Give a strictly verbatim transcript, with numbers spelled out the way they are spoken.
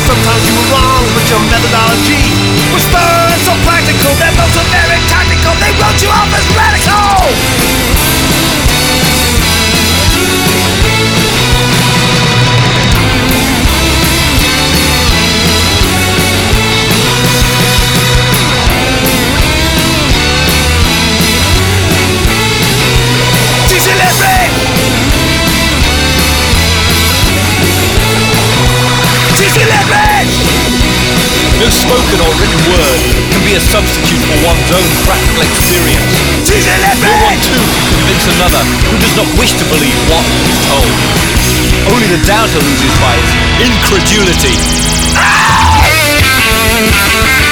Sometimes you were wrong, but your methodology was thorough and so practical. They're both so very tactical. They wrote you off as radical. No spoken or written word can be a substitute for one's own practical experience. No one too can convince another who does not wish to believe what is told. Only the doubter loses by his incredulity.